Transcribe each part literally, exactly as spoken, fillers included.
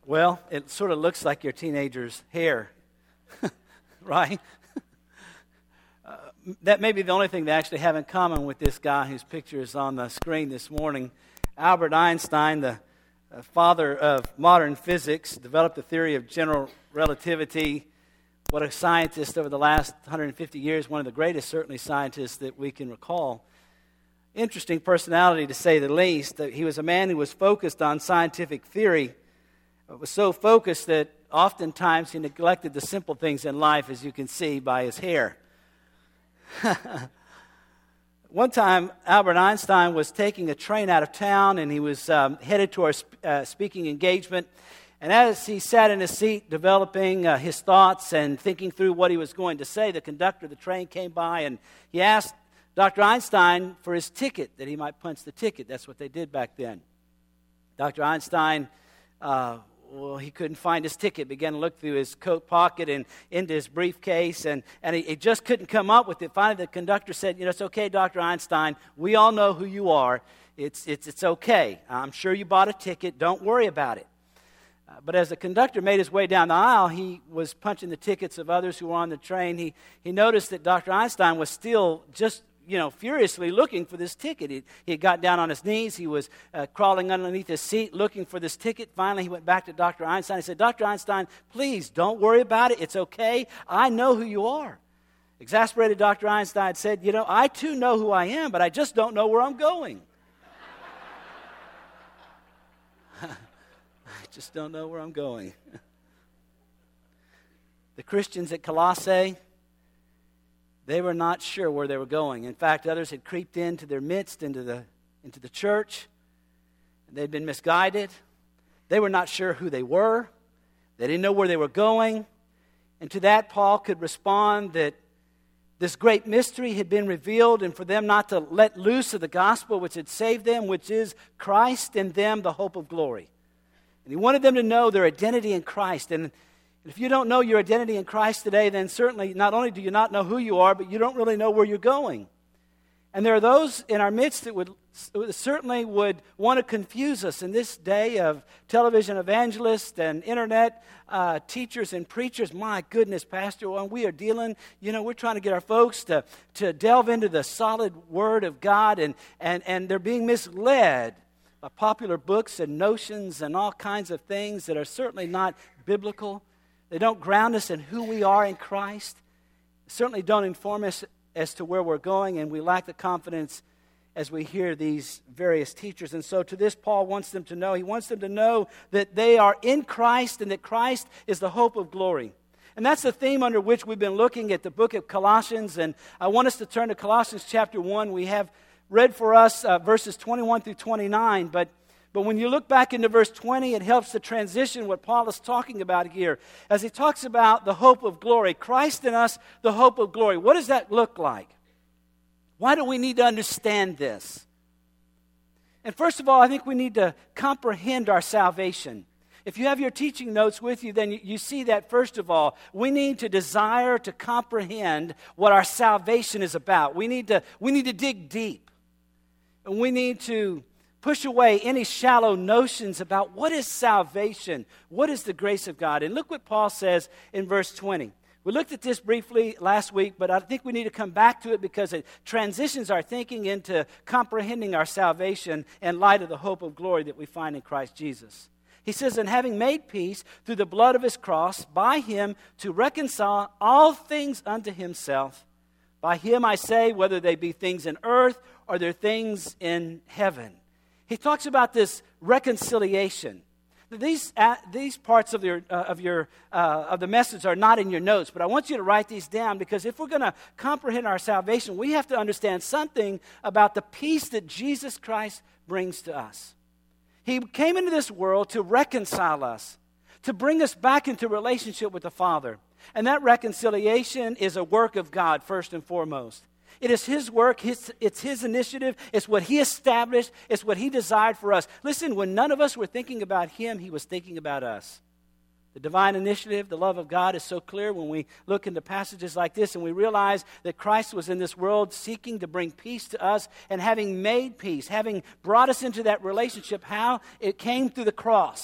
Well, it sort of looks like your teenager's hair, right? uh, that may be the only thing they actually have in common with this guy whose picture is on the screen this morning. Albert Einstein, the uh, father of modern physics, developed the theory of general relativity. What a scientist over the last one hundred fifty years, one of the greatest, certainly, scientists that we can recall. Interesting personality, to say the least. He was a man who was focused on scientific theory. It was so focused that oftentimes he neglected the simple things in life, as you can see by his hair. One time, Albert Einstein was taking a train out of town, and he was um, headed to a sp- uh, speaking engagement. And as he sat in his seat developing uh, his thoughts and thinking through what he was going to say, the conductor of the train came by, and he asked Doctor Einstein for his ticket, that he might punch the ticket. That's what they did back then. Doctor Einstein, uh, well, he couldn't find his ticket, began to look through his coat pocket and into his briefcase, and, and he, he just couldn't come up with it. Finally, the conductor said, you know, it's okay, Doctor Einstein. We all know who you are. It's, it's, it's okay. I'm sure you bought a ticket. Don't worry about it. Uh, but as the conductor made his way down the aisle, he was punching the tickets of others who were on the train. He, he noticed that Doctor Einstein was still just you know, furiously looking for this ticket. He, he got down on his knees. He was uh, crawling underneath his seat looking for this ticket. Finally, he went back to Doctor Einstein. He said, Doctor Einstein, please don't worry about it. It's okay. I know who you are. Exasperated Doctor Einstein said, you know, I too know who I am, but I just don't know where I'm going. I just don't know where I'm going. The Christians at Colossae, they were not sure where they were going. In fact, others had creeped into their midst, into the, into the church. And they'd been misguided. They were not sure who they were. They didn't know where they were going. And to that, Paul could respond that this great mystery had been revealed, and for them not to let loose of the gospel which had saved them, which is Christ in them, the hope of glory. And he wanted them to know their identity in Christ. And if you don't know your identity in Christ today, then certainly not only do you not know who you are, but you don't really know where you're going. And there are those in our midst that would certainly would want to confuse us in this day of television evangelists and internet uh, teachers and preachers. My goodness, Pastor, when we are dealing, you know, we're trying to get our folks to, to delve into the solid Word of God, and, and, and they're being misled by popular books and notions and all kinds of things that are certainly not biblical. They don't ground us in who we are in Christ. Certainly don't inform us as to where we're going, and we lack the confidence as we hear these various teachers. And so to this, Paul wants them to know. He wants them to know that they are in Christ and that Christ is the hope of glory. And that's the theme under which we've been looking at the book of Colossians. And I want us to turn to Colossians chapter one. We have read for us uh, verses twenty-one through twenty-nine, but But when you look back into verse twenty, it helps to transition what Paul is talking about here. As he talks about the hope of glory, Christ in us, the hope of glory. What does that look like? Why do we need to understand this? And first of all, I think we need to comprehend our salvation. If you have your teaching notes with you, then you, you see that, first of all, we need to desire to comprehend what our salvation is about. We need to, we need to dig deep. And we need to push away any shallow notions about what is salvation, what is the grace of God. And look what Paul says in verse twenty. We looked at this briefly last week, but I think we need to come back to it because it transitions our thinking into comprehending our salvation in light of the hope of glory that we find in Christ Jesus. He says, and having made peace through the blood of his cross, by him to reconcile all things unto himself. By him I say, whether they be things in earth or they're things in heaven. He talks about this reconciliation. These uh, these parts of your uh, of your uh, of the message are not in your notes, but I want you to write these down, because if we're going to comprehend our salvation, we have to understand something about the peace that Jesus Christ brings to us. He came into this world to reconcile us, to bring us back into relationship with the Father, and that reconciliation is a work of God first and foremost. It is His work, his, it's His initiative, it's what He established, it's what He desired for us. Listen, when none of us were thinking about Him, He was thinking about us. The divine initiative, the love of God is so clear when we look into passages like this and we realize that Christ was in this world seeking to bring peace to us, and having made peace, having brought us into that relationship, how it came through the cross.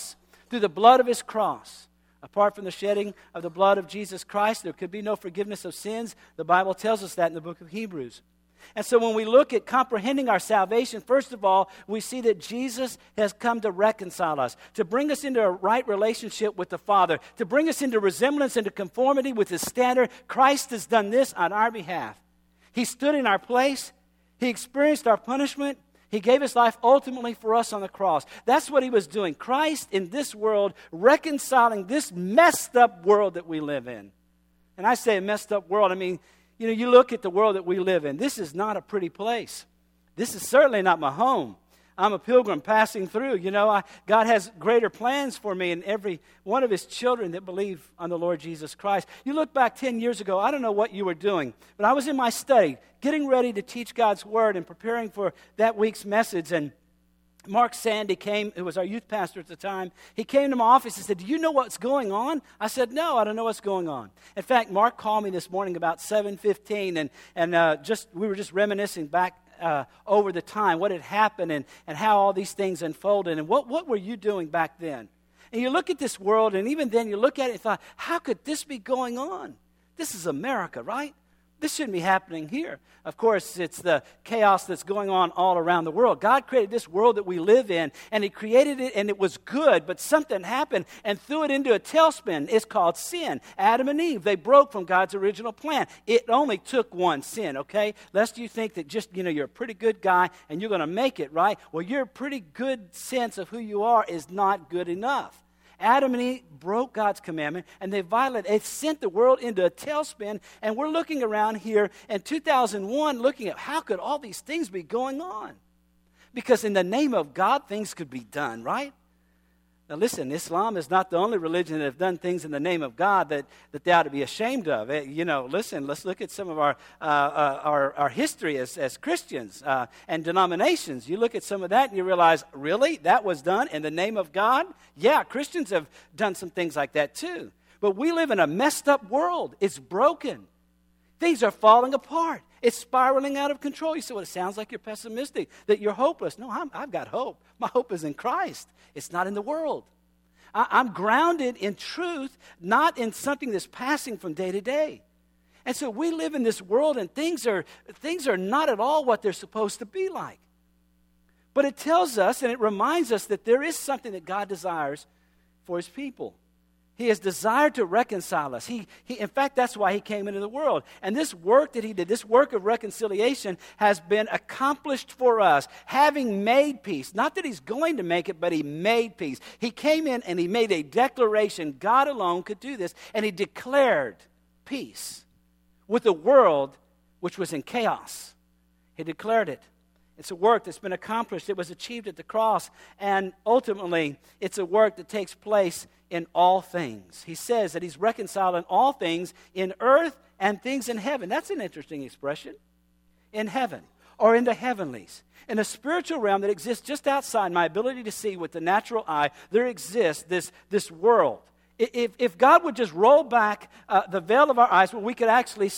through the blood of his cross. Apart from the shedding of the blood of Jesus Christ, there could be no forgiveness of sins. The Bible tells us that in the book of Hebrews. And so when we look at comprehending our salvation, first of all, we see that Jesus has come to reconcile us, to bring us into a right relationship with the Father, to bring us into resemblance, into conformity with his standard. Christ has done this on our behalf. He stood in our place. He experienced our punishment. He gave his life ultimately for us on the cross. That's what he was doing. Christ in this world, reconciling this messed up world that we live in. And I say a messed up world, I mean, you know, you look at the world that we live in. This is not a pretty place. This is certainly not my home. I'm a pilgrim passing through. You know, I, God has greater plans for me and every one of his children that believe on the Lord Jesus Christ. You look back ten years ago, I don't know what you were doing, but I was in my study, getting ready to teach God's Word and preparing for that week's message. And Mark Sandy came, who was our youth pastor at the time. He came to my office and said, do you know what's going on? I said, no, I don't know what's going on. In fact, Mark called me this morning about seven fifteen, and, and uh, just we were just reminiscing back uh, over the time, what had happened and, and how all these things unfolded. And what, what were you doing back then? And you look at this world, and even then you look at it and thought, how could this be going on? This is America, right? This shouldn't be happening here. Of course, it's the chaos that's going on all around the world. God created this world that we live in, and he created it, and it was good, but something happened and threw it into a tailspin. It's called sin. Adam and Eve, they broke from God's original plan. It only took one sin, okay? Lest you think that just, you know, you're a pretty good guy and you're going to make it, right? Well, your pretty good sense of who you are is not good enough. Adam and Eve broke God's commandment, and they violated. It sent the world into a tailspin, and we're looking around here in two thousand one, looking at how could all these things be going on? Because in the name of God, things could be done, right? Now listen, Islam is not the only religion that have done things in the name of God that, that they ought to be ashamed of. It, you know, listen, let's look at some of our uh, uh, our, our history as, as Christians uh, and denominations. You look at some of that and you realize, really? That was done in the name of God? Yeah, Christians have done some things like that too. But we live in a messed up world. It's broken. Things are falling apart. It's spiraling out of control. You say, well, it sounds like you're pessimistic, that you're hopeless. No, I'm, I've got hope. My hope is in Christ. It's not in the world. I, I'm grounded in truth, not in something that's passing from day to day. And so we live in this world, and things are, things are not at all what they're supposed to be like. But it tells us, and it reminds us that there is something that God desires for his people. He has desired to reconcile us. He, he, in fact, that's why he came into the world. And this work that he did, this work of reconciliation, has been accomplished for us, having made peace. Not that he's going to make it, but he made peace. He came in and he made a declaration. God alone could do this. And he declared peace with a world which was in chaos. He declared it. It's a work that's been accomplished. It was achieved at the cross. And ultimately, it's a work that takes place in all things. He says that he's reconciling all things in earth and things in heaven. That's an interesting expression. In heaven, or in the heavenlies. In a spiritual realm that exists just outside my ability to see with the natural eye, there exists this, this world. If, if God would just roll back uh, the veil of our eyes, well, we could actually